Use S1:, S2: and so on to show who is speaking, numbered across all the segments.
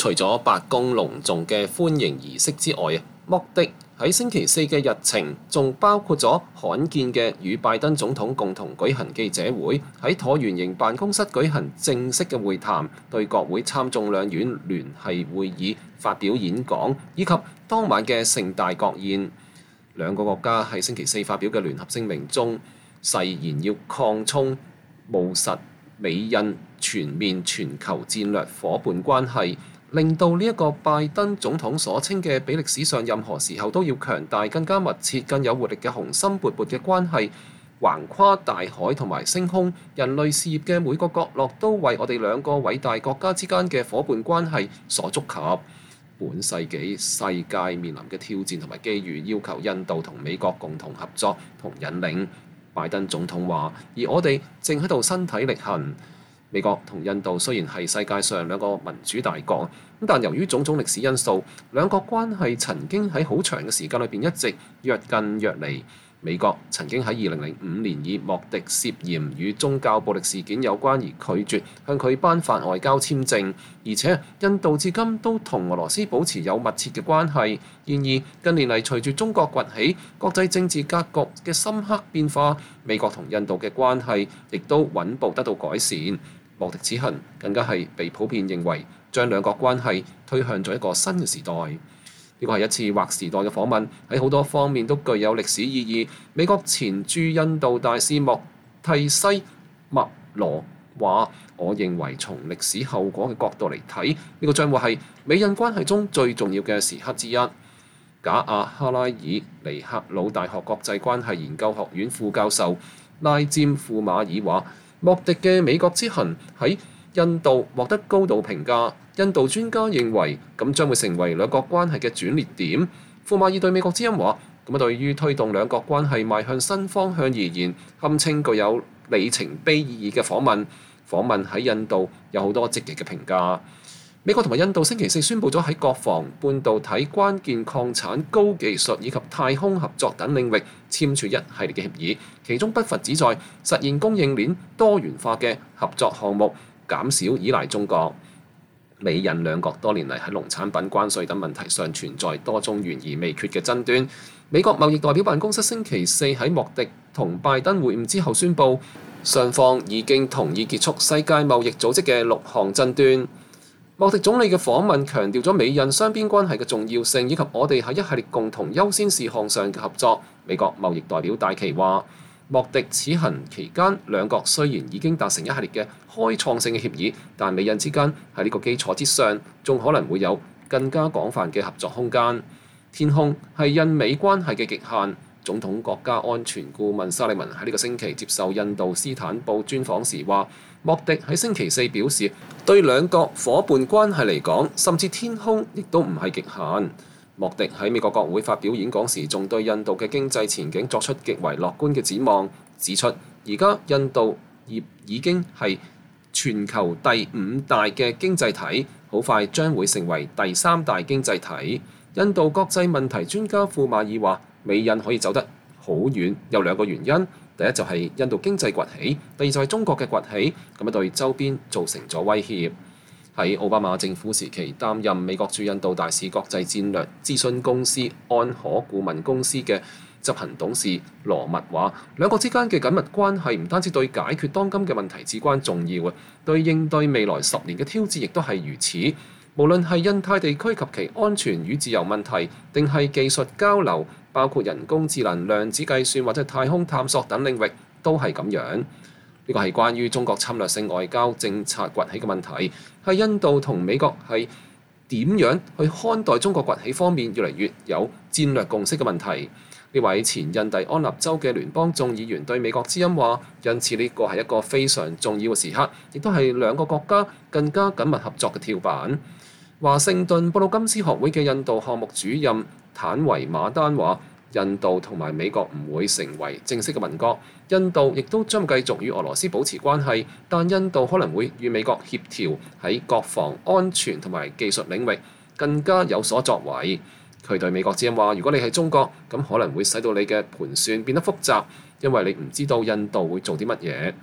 S1: 除咗白宮隆重嘅歡迎儀式之外，莫迪喺星期四嘅日程仲包括咗罕見嘅與拜登總統共同舉行記者會，喺橢圓形辦公室舉行正式嘅會談，對國會參眾兩院聯繫會議發表演講，以及當晚嘅盛大國宴。兩個國家喺星期四發表嘅聯合聲明中，誓言要擴充務實美印全面全球戰略夥伴關係，令到呢一個拜登總統所稱嘅比歷史上任何時候都要強大、更加密切、更有活力嘅雄心勃勃嘅關係，橫跨大海同埋星空，人類事業嘅每個角落都為我哋兩個偉大國家之間嘅夥伴關係所觸及。本世紀世界面臨嘅挑戰同埋機遇，要求印度同美國共同合作同引領。拜登總統話，而我哋正喺度身體力行。美國同印度雖然係世界上兩個民主大國，但由於種種歷史因素，兩國關係曾經喺好長嘅時間裏邊一直越近越離。美國曾經喺2005年以莫迪涉嫌與宗教暴力事件有關而拒絕向佢頒發外交簽證，而且印度至今都同俄羅斯保持有密切嘅關係。然而近年嚟隨住中國崛起，國際政治格局嘅深刻變化，美國同印度嘅關係亦都穩步得到改善。莫迪此行更加係被普遍認為將兩國關係推向咗一個新嘅時代。呢個係一次劃時代嘅訪問，喺好多方面都具有歷史意義。美國前駐印度大使莫蒂西麥羅話：我認為從歷史後果嘅角度嚟睇，呢個將會係美印關係中最重要嘅時刻之一。賈亞哈拉爾尼克魯大學國際關係研究學院副教授拉詹庫馬爾話：莫迪嘅美國之行喺印度獲得高度評價。印度專家認為，咁將會成為兩國關係嘅轉捩點。庫馬爾對美國之音話：咁對於推動兩國關係邁向新方向而言，堪稱具有里程碑意義嘅訪問。訪問喺印度有好多積極嘅評價。美國同埋印度星期四宣布咗喺國防、半導體、關鍵礦產、高技術以及太空合作等領域簽署一系列嘅協議，其中不乏旨在實現供應鏈多元化嘅合作項目，減少依賴中國。美印兩國多年嚟喺農產品關稅等問題上存在多宗懸而未決嘅爭端。美國貿易代表辦公室星期四喺莫迪同拜登會晤之後宣布，雙方已經同意結束世界貿易組織嘅6項爭端。莫迪總理嘅訪問強調咗美印雙邊關係嘅重要性，以及我哋喺一系列共同優先事項上嘅合作。美國貿易代表戴琪話：莫迪此行期間，兩國雖然已經達成一系列嘅開創性嘅協議，但美印之間喺呢個基礎之上，仲可能會有更加廣泛嘅合作空間。天空係印美關係嘅極限。總統國家安全顧問沙利文喺呢個星期接受印度斯坦布專訪時話，莫迪喺星期四表示，對兩國夥伴關係嚟講，甚至天空亦都唔係極限。莫迪喺美國國會發表演講時，仲對印度嘅經濟前景作出極為樂觀嘅展望，指出而家印度業已經係全球第5大嘅經濟體，好快將會成為第3大經濟體。印度國際問題專家庫馬爾話：美印可以走得好遠，有2個原因。第一就係印度經濟崛起，第二就係中國嘅崛起，咁樣對周邊造成咗威脅。喺奧巴馬政府時期擔任美國駐印度大使國際戰略諮詢公司安可顧問公司嘅執行董事羅密話：兩國之間嘅緊密關係唔單止對解決當今嘅問題至關重要啊，對應對未來10年嘅挑戰亦都係如此。無論係印太地區及其安全與自由問題，定係技術交流，包括人工智能、量子計算或者太空探索等領域，都係咁樣。呢個係關於中國侵略性外交政策崛起嘅問題，係印度同美國係點樣去看待中國崛起方面越嚟越有戰略共識嘅問題。呢位前印第安納州嘅聯邦眾議員對美國之音話：因此呢個係一個非常重要嘅時刻，亦都係兩個國家更加緊密合作嘅跳板。華盛頓布魯金斯學會嘅印度項目主任坦維馬丹話：印度同埋美國唔會成為正式嘅盟國，印度亦都將繼續與俄羅斯保持關係，但印度可能會與美國協調喺國防安全同埋技術領域更加有所作為。佢對美國之音話：如果你係中國，咁可能會使到你嘅盤算變得複雜，因為你唔知道印度會做啲乜嘢。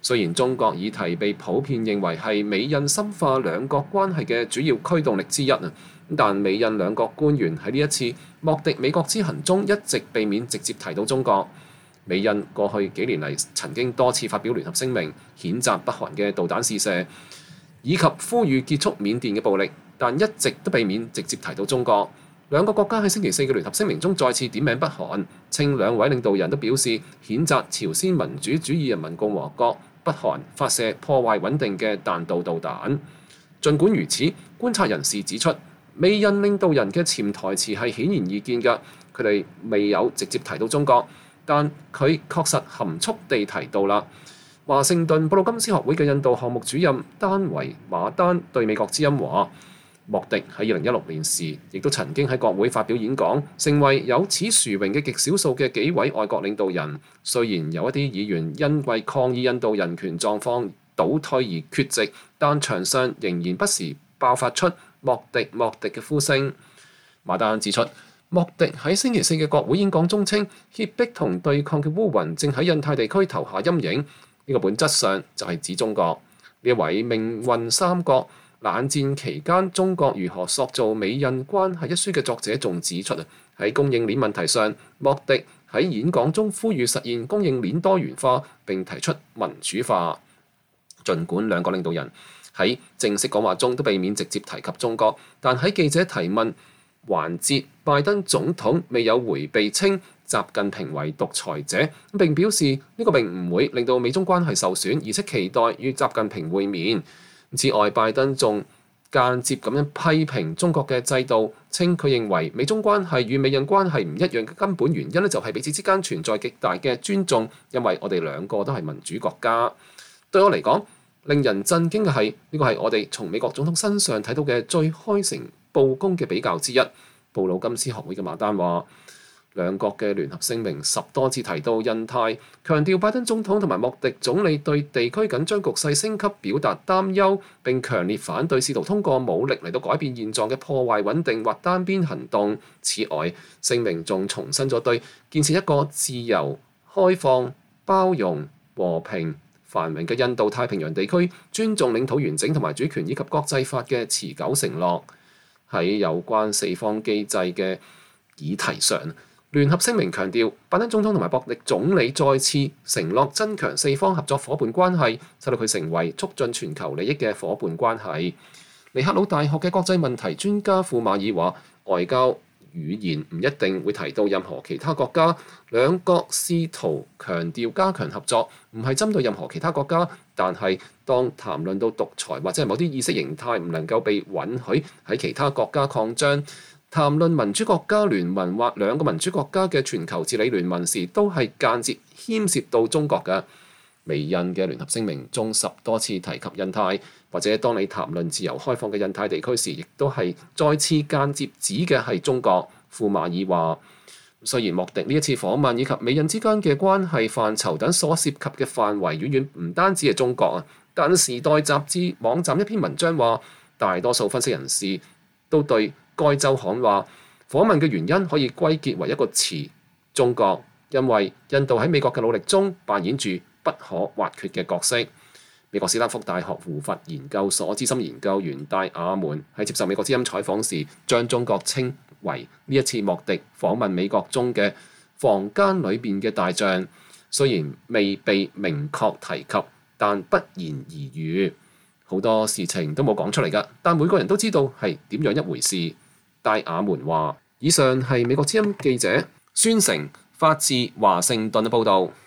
S1: 雖然中國議題被普遍認為係美印深化兩國關係嘅主要驅動力之一，但美印兩國官員喺呢一次莫迪美國之行中一直避免直接提到中國。美印過去幾年嚟曾經多次發表聯合聲明，譴責北韓嘅導彈試射，以及呼籲結束緬甸嘅暴力，但一直都避免直接提到中國。兩個國家喺星期四嘅聯合聲明中再次點名北韓，稱兩位領導人都表示譴責朝鮮民主主義人民共和國北韓發射破壞穩定嘅彈道導彈。儘管如此，觀察人士指出，美印領導人嘅潛台詞係顯而易見嘅，佢哋未有直接提到中國，但佢確實含蓄地提到啦。華盛頓布魯金斯學會嘅印度項目主任丹維馬丹對美國之音話：莫迪喺2016年時，亦都曾經喺國會發表演講，成為有此殊榮嘅極少數嘅幾位外國領導人。雖然有一啲議員因為抗議印度人權狀況倒退而缺席，但場上仍然不時爆發出莫迪嘅呼聲。馬丹指出，莫迪喺星期四嘅國會演講中稱，脅迫同對抗嘅烏雲正喺印太地區投下陰影。呢個本質上就係指中國。呢一位命運三國冷戰期間中國如何塑造美印關係一書嘅作者仲指出，喺供應鏈問題上，莫迪喺演講中呼籲實現供應鏈多元化，並提出民主化。儘管兩個領導人喺正式講話中都避免直接提及中國，但喺記者提問環節，拜登總統未有迴避稱習近平為獨裁者，並表示呢個並唔會令到美中關係受損，而且期待與習近平會面。此外，拜登仲間接咁樣批評中國嘅制度，稱佢認為美中關係與美印關係唔一樣嘅根本原因就係彼此之間存在極大嘅尊重，因為我哋兩個都係民主國家。對我嚟講，令人震驚嘅係呢個係我哋從美國總統身上睇到嘅最開誠佈公嘅比較之一。布魯金斯學會嘅馬丹話，兩國嘅聯合聲明10多次提到印太，強調拜登總統同埋莫迪總理對地區緊張局勢升級表達擔憂，並強烈反對試圖通過武力嚟到改變現狀嘅破壞穩定或單邊行動。此外，聲明仲重申咗對建設一個自由、開放、包容、和平、繁榮嘅印度太平洋地區，尊重領土完整同埋主權以及國際法嘅持久承諾。喺有關四方機制嘅議題上，聯合聲明強調，拜登總統同埋莫迪總理再次承諾增強四方合作伙伴關係，使到佢成為促進全球利益嘅伙伴關係。尼赫魯大學嘅國際問題專家庫馬爾話，外交語言唔一定會提到任何其他國家，兩國試圖強調加強合作，唔係針對任何其他國家，但係當談論到獨裁或者係某啲意識形態唔能夠被允許喺其他國家擴張，談論民主國家聯盟或兩個民主國家嘅全球治理聯盟時，都係間接牽涉到中國嘅。美印嘅聯合聲明中10多次提及印太，或者當你談論自由開放嘅印太地區時，亦都係再次間接指嘅係中國。庫馬爾話，雖然莫迪呢一次訪問以及美印之間嘅關係範疇等所涉及嘅範圍遠遠唔單止係中國啊，但《時代》雜誌網站一篇文章話，大多數分析人士都對該週刊話訪問嘅原因可以歸結為一個詞：中國，因為印度喺美國嘅努力中扮演住不可或缺嘅角色。美國斯坦福大學胡佛研究所資深研究員戴亞門喺接受美國之音採訪時，將中國稱為呢一次莫迪訪問美國中嘅房間裏邊嘅大象。雖然未被明確提及，但不言而喻。好多事情都冇講出嚟㗎，但每個人都知道係點樣一回事。戴亞門話：以上係美國之音記者孫成發自華盛頓嘅報導。